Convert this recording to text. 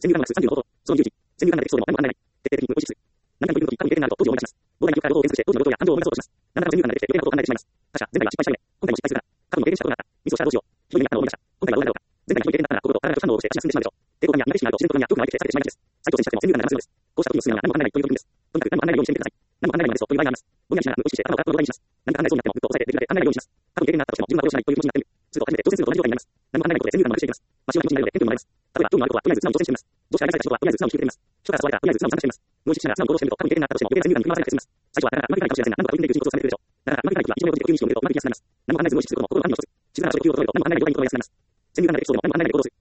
潜入弾幕数30の放送、その入り口、潜入弾幕エピソードの案内、徹底的に無意識。何かの分の時、過去に経験のあると、当時を思い出します。膨大な記憶から情報を検索して、当時のことや感情を思い出そうとします。何らかの潜入弾で経験のことを考えてしまいます。他者、前回は失敗した上で、今回も失敗するから、過去に経験したことがあった。ミスをしたらどうしよう。ひどい目にあったのを思い出した。今回はどうなるのか。前回のひどい経験だったなら、心と体が反応をして足が進んでしまうでしょう。抵抗感や苦手意識があると、自然と不安や恐怖が湧いてきて避けてしまいがちです。再挑戦したくても潜入弾が必要です。こうした時に進むのは何も考えないという取り組みです。とにかく何も考えないようにしてみてください。何も考えないのですという場合があります。ぼんやりしながら無意識して頭を空っぽの状態にします。何か考えそうになっても、ぐっと抑えてできるだけ考えないようにします。過去に経験があったとしても、自分はこれをしないという気持ちになってみる。すると初めて挑戦すると同じ状態になります。何も考えないことで潜入弾までしていきます。真っ白な気持ちになるので、テンポにもなります。例えば、興味のあることは、とりあえず素直に挑戦してみます。どうしてあげたいか人は、とりあえず素直に聞いてみます。人から誘われたら、とりあえず素直に参加してみます。無意識しながら素直に行動してみると、過去に経験があったとしても、余計な潜入弾に振り回されなくて済みます。最初はなかなかうまくいかないかもしれませんが、何度か取り組んでいくうちにコツをつかめてくるでしょう。なかなかうまくいかない時は、非常に落ちて急に意識を向けるとうまくいきやすくなります。何も考えず無意識することも心の暗示の一つ。静かな所で呼吸をとっても何も考えない状態に心を休めます。潜入弾のエピソードも何も考えないで行動する。